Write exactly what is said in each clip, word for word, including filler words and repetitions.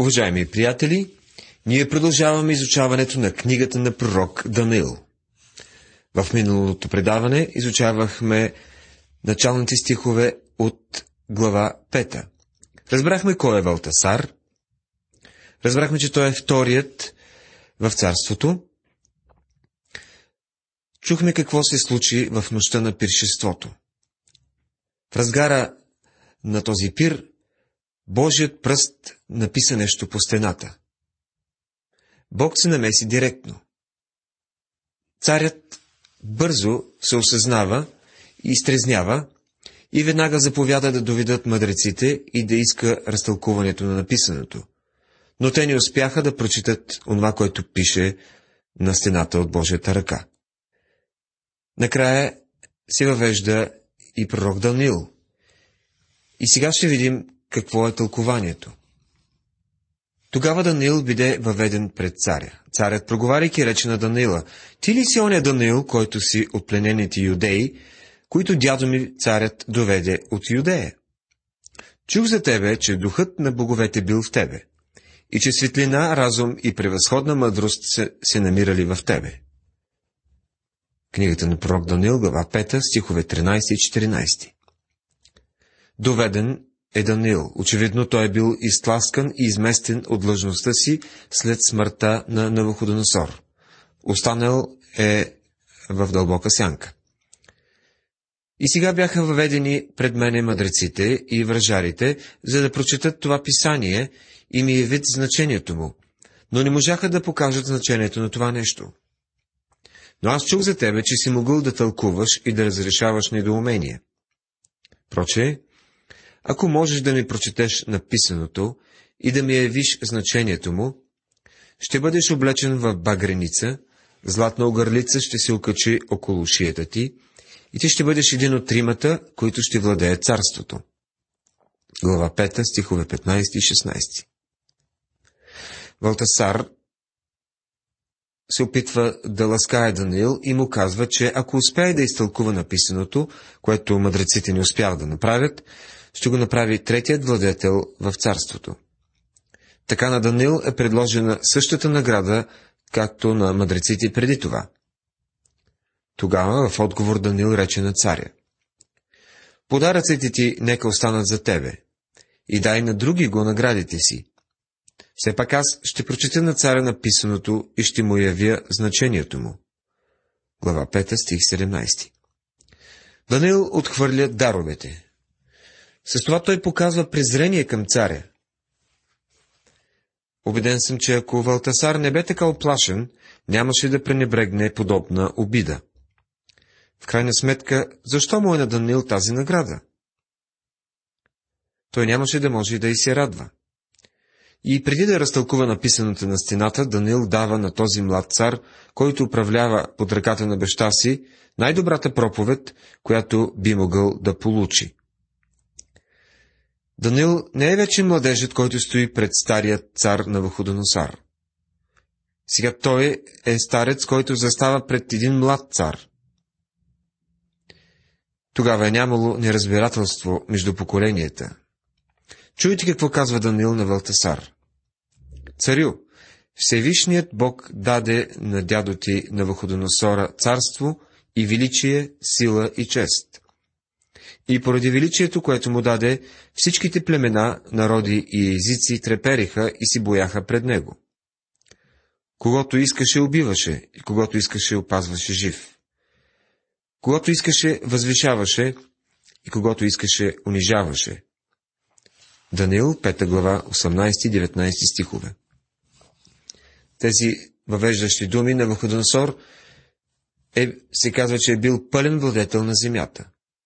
Уважаеми приятели, ние продължаваме изучаването на книгата на пророк Даниил. В миналото предаване изучавахме началните стихове от глава пета. Разбрахме кой е Валтасар, разбрахме, че той е вторият в царството, чухме какво се случи в нощта на пиршеството. В разгара на този пир Божият пръст написа нещо по стената. Бог се намеси директно. Царят бързо се осъзнава и изтрезнява и веднага заповяда да доведат мъдреците и да иска разтълкуването на написаното. Но те не успяха да прочитат онова, което пише на стената от Божията ръка. Накрая се въвежда и пророк Даниил. И сега ще видим какво е тълкованието. Тогава Даниил биде въведен пред царя. Царят, проговаряйки, рече на Даниила: ти ли си оня Даниил, който си от пленените юдеи, които дядо ми царят доведе от Юдея? Чух за тебе, че духът на боговете бил в тебе, и че светлина, разум и превъзходна мъдрост се, се намирали в тебе. Книгата на пророк Даниил, глава пета, стихове тринайсети и четиринайсети. Доведен е Даниил. Очевидно той е бил изтласкан и изместен от длъжността си след смъртта на Навуходоносор. Останал е в дълбока сянка. И сега бяха въведени пред мене мъдреците и вражарите, за да прочетат това писание и ми явят значението му, но не можаха да покажат значението на това нещо. Но аз чух за тебе, че си могъл да тълкуваш и да разрешаваш недоумения. Проче, ако можеш да ми прочетеш написаното и да ми явиш значението му, ще бъдеш облечен в багреница, златна огърлица ще се окачи около шията ти и ти ще бъдеш един от тримата, които ще владеят царството. Глава пета, стихове петнайсети и шестнайсети. Валтасар се опитва да ласкае Даниил и му казва, че ако успее да изтълкува написаното, което мъдреците не успяват да направят, ще го направи третият владетел в царството. Така на Даниил е предложена същата награда, както на мъдреците преди това. Тогава в отговор Даниил рече на царя: подаръците ти нека останат за тебе, и дай на други го наградите си. Все пак аз ще прочета на царя написаното и ще му явя значението му. Глава пета, стих седемнайсети. Даниил отхвърля даровете. С това той показва презрение към царя. Убеден съм, че ако Валтасар не бе така оплашен, нямаше да пренебрегне подобна обида. В крайна сметка, защо му е на Даниил тази награда? Той нямаше да може да и се радва. И преди да разтълкува написаното на стената, Даниил дава на този млад цар, който управлява под ръката на баща си, най-добрата проповед, която би могъл да получи. Даниил не е вече младежът, който стои пред старият цар Навуходоносор. Сега той е старец, който застава пред един млад цар. Тогава е нямало неразбирателство между поколенията. Чуйте какво казва Даниил на Валтасар. Царю, Всевишният Бог даде на дядо ти Навуходоносора царство и величие, сила и чест. И поради величието, което му даде, всичките племена, народи и езици трепериха и си бояха пред него. Когото искаше, убиваше, и когото искаше, опазваше жив. Когото искаше, възвишаваше, и когото искаше, унижаваше. Даниил, пета глава, осемнайсети и деветнайсети стихове. Тези въвеждащи думи на Навуходоносор е, се казва, че е бил пълен владетел на земята.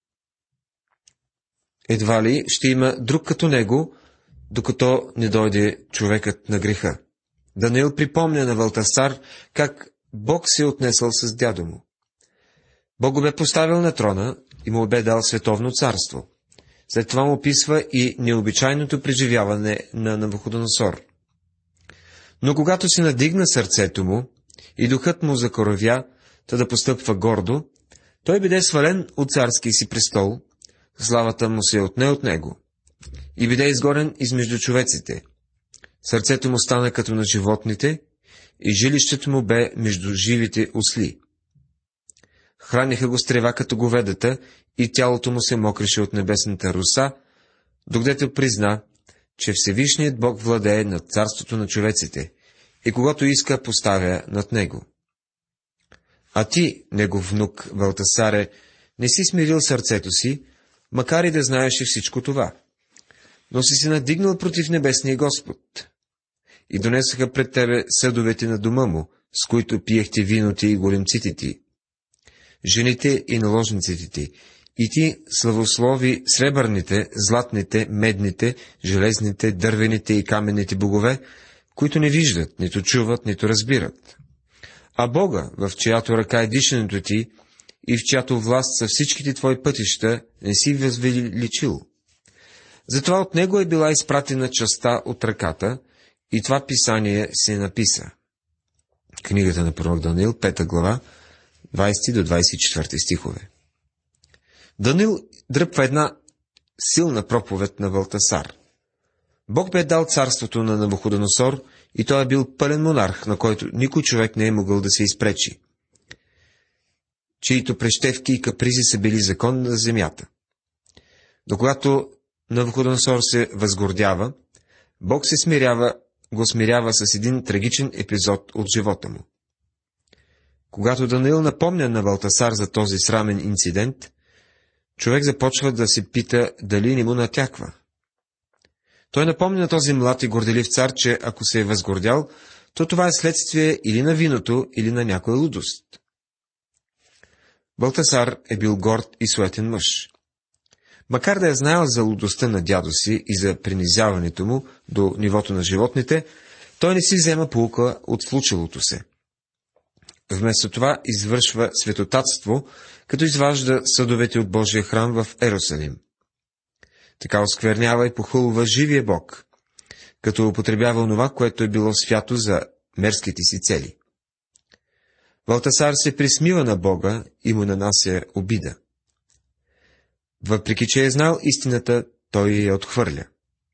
Едва ли ще има друг като него, докато не дойде човекът на греха. Даниил припомня на Валтасар как Бог се е отнесъл с дядо му. Бог го бе поставил на трона и му бе дал световно царство. След това му описва и необичайното преживяване на Навуходоносор. Но когато се надигна сърцето му и духът му закоравя, та да постъпва гордо, той биде свален от царския си престол, славата му се отне от него, и биде изгорен измежду човеците. Сърцето му стана като на животните и жилището му бе между живите осли. Храниха го с трева като говедата и тялото му се мокреше от небесната роса, докъдето призна, че Всевишният Бог владее над царството на човеците и когато иска, поставя над него. А ти, негов внук Валтасаре, не си смирил сърцето си, макар и да знаеше всичко това, но си се надигнал против небесния Господ. И донесаха пред тебе съдовете на дома му, с които пиехте виното и големците ти, жените и наложниците ти, и ти славослови сребърните, златните, медните, железните, дървените и каменните богове, които не виждат, нито чуват, нито разбират. А Бога, в чиято ръка е дишането ти и в чиято власт са всичките твои пътища, не си възвеличил. Затова от него е била изпратена частта от ръката, и това писание се написа. Книгата на пророк Даниил, пета глава, двайсети до двайсет и четвърти стихове. Даниил дръпва една силна проповед на Валтасар. Бог бе дал царството на Навуходоносор и той е бил пълен монарх, на който никой човек не е могъл да се изпречи, чието прещевки и капризи са били закон на земята. Но когато Навуходоносор се възгордява, Бог се смирява, го смирява с един трагичен епизод от живота му. Когато Даниил напомня на Валтасар за този срамен инцидент, човек започва да се пита дали не му натяква. Той напомня на този млад и горделив цар, че ако се е възгордял, то това е следствие или на виното, или на някоя лудост. Валтасар е бил горд и суетен мъж. Макар да е знаел за лудостта на дядо си и за принизяването му до нивото на животните, той не си взема поука от случилото се. Вместо това извършва светотатство, като изважда съдовете от Божия храм в Ерусалим. Така осквернява и похулва живия Бог, като употребява онова, което е било свято за мерските си цели. Валтасар се присмива на Бога и му нанася обида. Въпреки че е знал истината, той я отхвърля.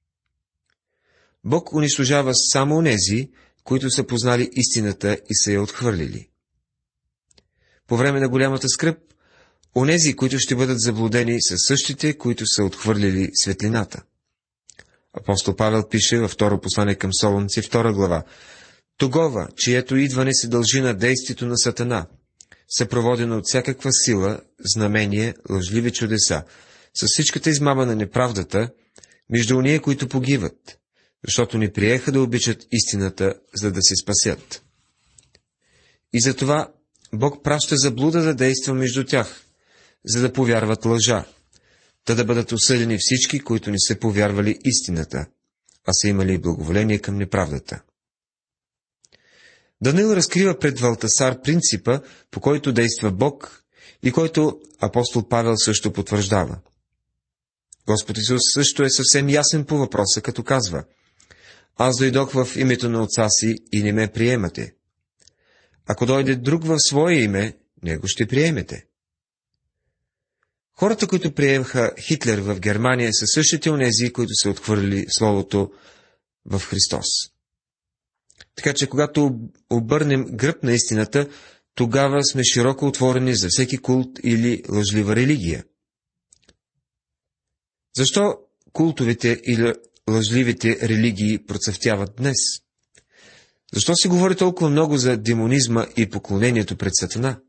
Бог унищожава само онези, които са познали истината и са я отхвърлили. По време на голямата скръб, онези, които ще бъдат заблудени, са същите, които са отхвърлили светлината. Апостол Павел пише във второ послание към Солунци, втора глава: Тогова, чието идване се дължи на действието на Сатана, съпроводено от всякаква сила, знамение, лъжливи чудеса, с всичката измама на неправдата, между ония, които погиват, защото не приеха да обичат истината, за да се спасят. И затова Бог праща заблуда да действа между тях, за да повярват лъжа, та да бъдат осъдени всички, които не са повярвали истината, а са имали благоволение към неправдата. Даниил разкрива пред Валтасар принципа, по който действа Бог и който апостол Павел също потвърждава. Господ Исус също е съвсем ясен по въпроса, като казва: Аз дойдох в името на отца си и не ме приемате. Ако дойде друг в свое име, него ще приемете. Хората, които приемаха Хитлер в Германия, са същите онези, които са отхвърлили Словото в Христос. Така че, когато обърнем гръб на истината, тогава сме широко отворени за всеки култ или лъжлива религия. Защо култовите или лъжливите религии процъфтяват днес? Защо се говори толкова много за демонизма и поклонението пред Сатана?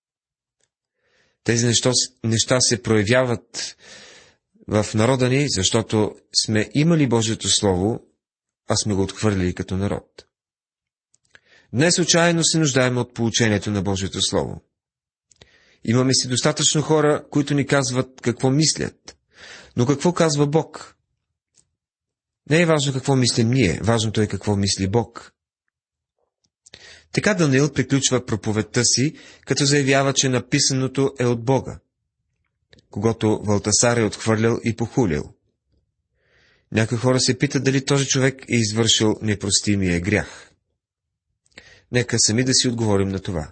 Тези неща, неща се проявяват в народа ни, защото сме имали Божието Слово, а сме го отхвърлили като народ. Днес отчаяно се нуждаем от получението на Божието Слово. Имаме си достатъчно хора, които ни казват какво мислят. Но какво казва Бог? Не е важно какво мислим ние, важното е какво мисли Бог. Така Даниил приключва проповедта си, като заявява, че написаното е от Бога, когато Валтасар е отхвърлял и похулил. Някои хора се питат дали този човек е извършил непростимия грях. Нека сами да си отговорим на това.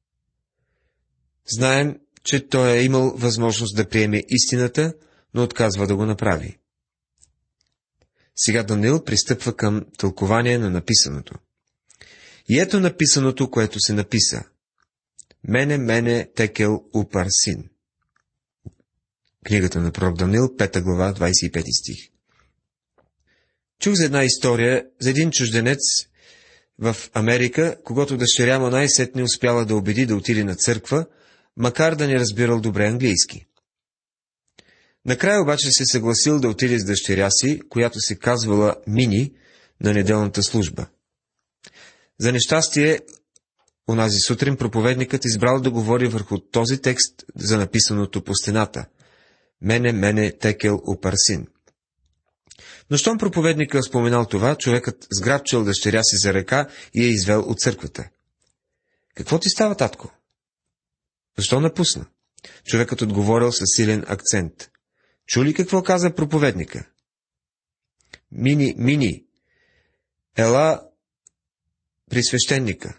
Знаем, че той е имал възможност да приеме истината, но отказва да го направи. Сега Даниил пристъпва към тълкование на написаното. И ето написаното, което се написа. Мене, мене, текел упарсин. Книгата на пророк Даниил, пета глава, двадесет и пети стих. Чух за една история за един чужденец в Америка, когато дъщеря му най-сетне успяла да убеди да отиде на църква, макар да не разбирал добре английски. Накрая обаче се съгласил да отиде с дъщеря си, която се казвала Мини, на неделната служба. За нещастие, онази сутрин проповедникът избрал да говори върху този текст за написаното по стената. Мене, мене, текел упарсин. Но щом проповедника споменал това, човекът сграбчил дъщеря си за ръка и я извел от църквата. Какво ти става, татко? Защо напусна? Човекът отговорил със силен акцент. Чули какво каза проповедника? Мини, Мини, ела при свещеника.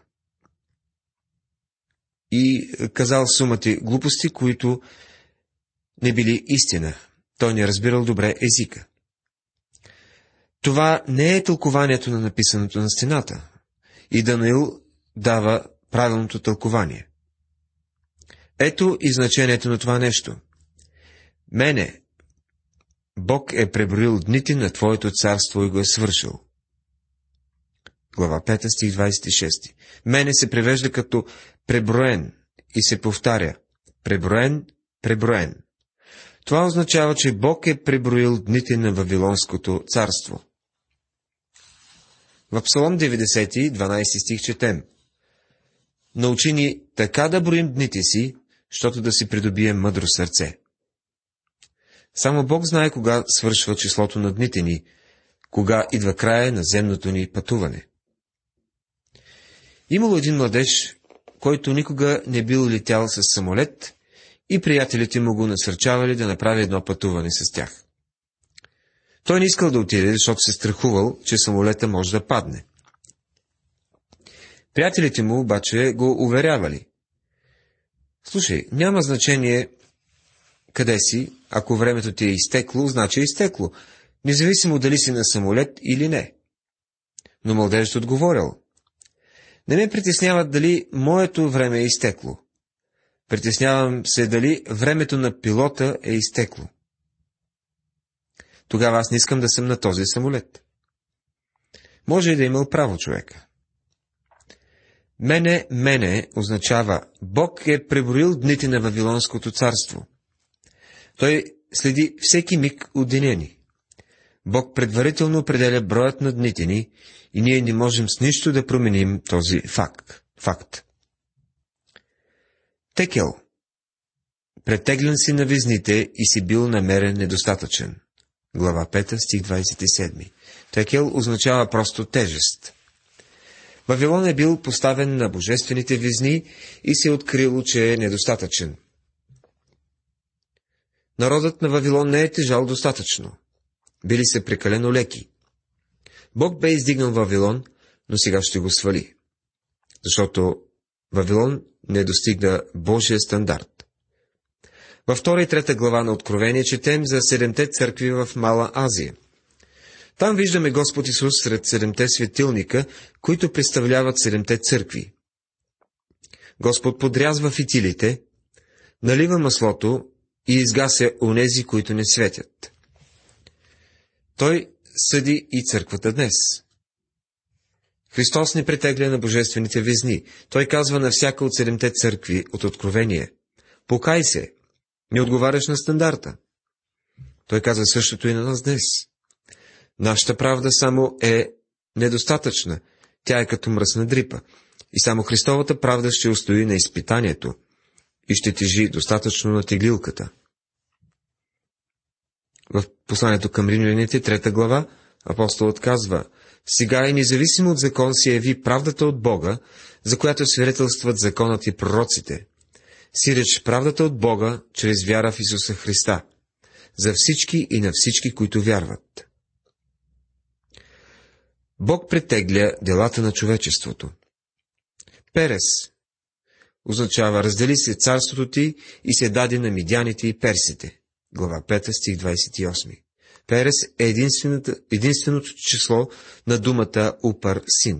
И казал сумати глупости, които не били истина. Той не разбирал добре езика. Това не е тълкованието на написаното на стената. И Даниил дава правилното тълкование. Ето и значението на това нещо. Мене, Бог е преброил дните на Твоето царство и го е свършил. Глава пета, стих двадесет и шести. Мене се превежда като преброен и се повтаря. Преброен, преброен. Това означава, че Бог е преброил дните на Вавилонското царство. В Псалом деветдесети, дванадесети стих четем. Научи ни така да броим дните си, щото да си придобием мъдро сърце. Само Бог знае кога свършва числото на дните ни, кога идва края на земното ни пътуване. Имало един младеж, който никога не бил летял с самолет, и приятелите му го насърчавали да направи едно пътуване с тях. Той не искал да отиде, защото се страхувал, че самолета може да падне. Приятелите му обаче го уверявали. Слушай, няма значение къде си, ако времето ти е изтекло, значи е изтекло, независимо дали си на самолет или не. Но младежът отговорил. Не ме притесняват дали моето време е изтекло. Притеснявам се дали времето на пилота е изтекло. Тогава аз не искам да съм на този самолет. Може и да е имал право човека. Мене, мене означава Бог е преброил дните на Вавилонското царство. Той следи всеки миг от деня ни. Бог предварително определя броят на дните ни и ние не можем с нищо да променим този факт. факт. Текел. Претеглен си на везните и си бил намерен недостатъчен. Глава пета, стих двадесет и седми. Текел означава просто тежест. Вавилон е бил поставен на божествените везни и се е открило, че е недостатъчен. Народът на Вавилон не е тежал достатъчно. Били са прекалено леки. Бог бе издигнал Вавилон, но сега ще го свали. Защото Вавилон не достигна Божия стандарт. Във втора и трета глава на Откровение четем за седемте църкви в Мала Азия. Там виждаме Господ Исус сред седемте светилника, които представляват седемте църкви. Господ подрязва фитилите, налива маслото и изгася онези, които не светят. Той съди и църквата днес. Христос не претегля на божествените везни. Той казва на всяка от седемте църкви от Откровение: покай се, не отговаряш на стандарта. Той казва същото и на нас днес. Нашата правда само е недостатъчна, тя е като мръсна дрипа. И само Христовата правда ще устои на изпитанието и ще тежи достатъчно на теглилката. В посланието към римляните, трета глава, апостолът казва: сега и независимо от закон се яви правдата от Бога, за която свидетелстват законът и пророците. Сиреч правдата от Бога, чрез вяра в Исуса Христа, за всички и на всички, които вярват. Бог претегля делата на човечеството. Перес означава раздели се царството ти и се даде на мидяните и персите. Глава пета, стих двадесет и осми. Перес е единственото число на думата упар син.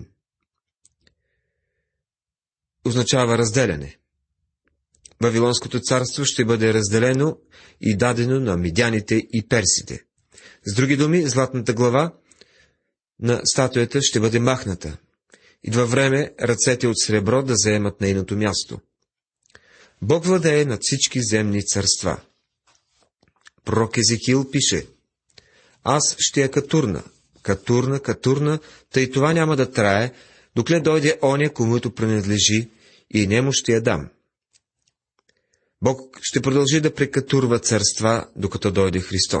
Означава разделяне. Вавилонското царство ще бъде разделено и дадено на мидяните и персите. С други думи, златната глава на статуята ще бъде махната. Идва време ръцете от сребро да заемат нейното място. Бог владее над всички земни царства. Пророк Езекил пише: Аз ще я катурна, катурна, катурна, тъй това няма да трае, докле дойде оня, комуто принадлежи, и нему ще я дам. Бог ще продължи да прекатурва царства, докато дойде Христос.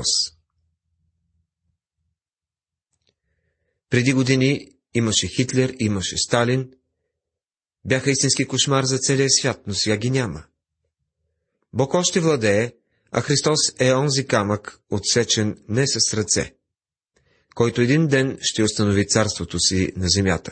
Преди години имаше Хитлер, имаше Сталин. Бяха истински кошмар за целия свят, но сега ги няма. Бог още владее, а Христос е онзи камък, отсечен не с ръце, който един ден ще установи царството си на земята.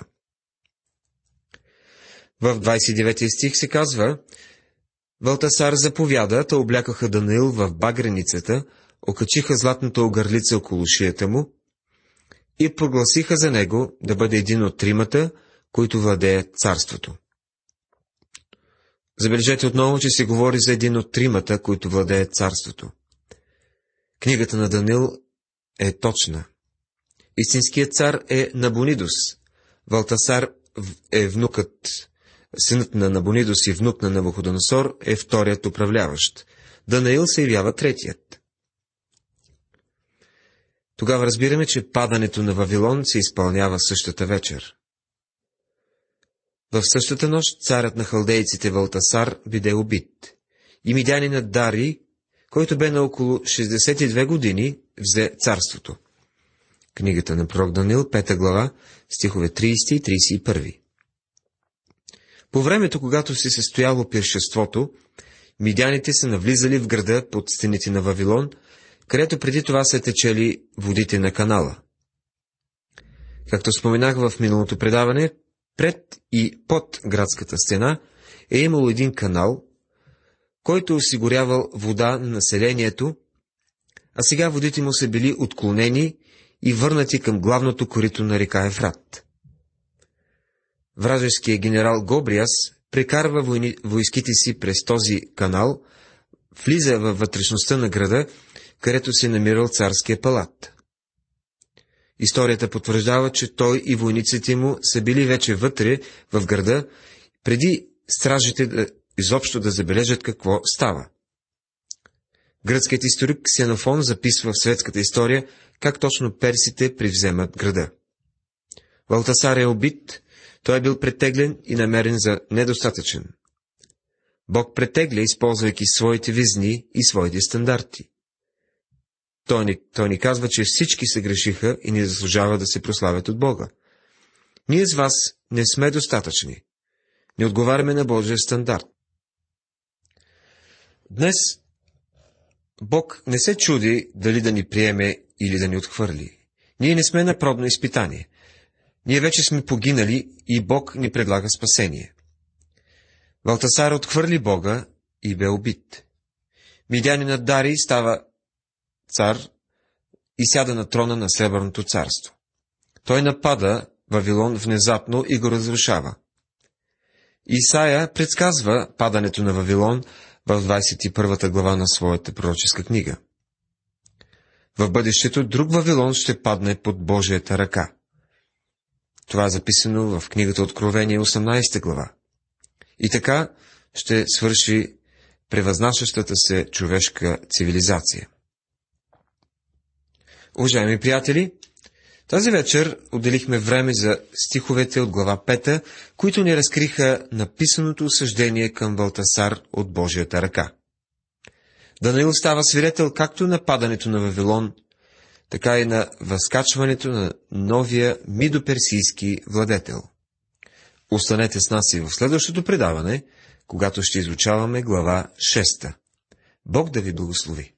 В двадесет и девети стих се казва: Валтасар заповяда, та облякаха Данаил в багреницата, окачиха златната огърлица около шията му и прогласиха за него да бъде един от тримата, които владеят царството. Забележете отново, че се говори за един от тримата, които владеят царството. Книгата на Данаил е точна. Истинският цар е Набонидус. Валтасар е внукът, синът на Набонидус и внук на Навуходоносор е вторият управляващ. Данаил се явява третият. Тогава разбираме, че падането на Вавилон се изпълнява същата вечер. В същата нощ царят на халдейците Валтасар биде убит. И мидянинът Дарий, който бе на около шестдесет и две години, взе царството. Книгата на пророк Данаил, пета глава, стихове тридесети и тридесет и първи. По времето, когато се състояло пиршеството, мидяните са навлизали в града под стените на Вавилон, където преди това са течели водите на канала. Както споменах в миналото предаване, пред и под градската стена е имало един канал, който осигурявал вода на населението, а сега водите му са били отклонени и върнати към главното корито на река Ефрат. Вражеският генерал Гобриас прекарва войни, войските си през този канал, влиза във вътрешността на града, където се намирал царския палат. Историята потвърждава, че той и войниците му са били вече вътре в града, преди стражите да, изобщо да забележат какво става. Гръцкият историк Ксенофон записва в светската история как точно персите привземат града. Валтасар е убит, той е бил претеглен и намерен за недостатъчен. Бог претегля, използвайки своите визни и своите стандарти. Той ни, той ни казва, че всички се грешиха и не заслужава да се прославят от Бога. Ние с вас не сме достатъчни. Не отговаряме на Божия стандарт. Днес Бог не се чуди дали да ни приеме или да ни отхвърли. Ние не сме на пробно изпитание. Ние вече сме погинали и Бог ни предлага спасение. Валтасар отхвърли Бога и бе убит. Мидянинът Дарий става цар и сяда на трона на Сребърното царство. Той напада Вавилон внезапно и го разрушава. Исаия предсказва падането на Вавилон в двадесет и първата глава на своята пророческа книга. В бъдещето друг Вавилон ще падне под Божията ръка. Това е записано в книгата Откровение, осемнадесета глава. И така ще свърши превъзнасящата се човешка цивилизация. Уважаеми приятели, тази вечер отделихме време за стиховете от глава пета, които ни разкриха написаното осъждение към Валтасар от Божията ръка. Данаил става свидетел както на падането на Вавилон, така и на възкачването на новия мидоперсийски владетел. Останете с нас и в следващото предаване, когато ще изучаваме глава шеста. Бог да ви благослови!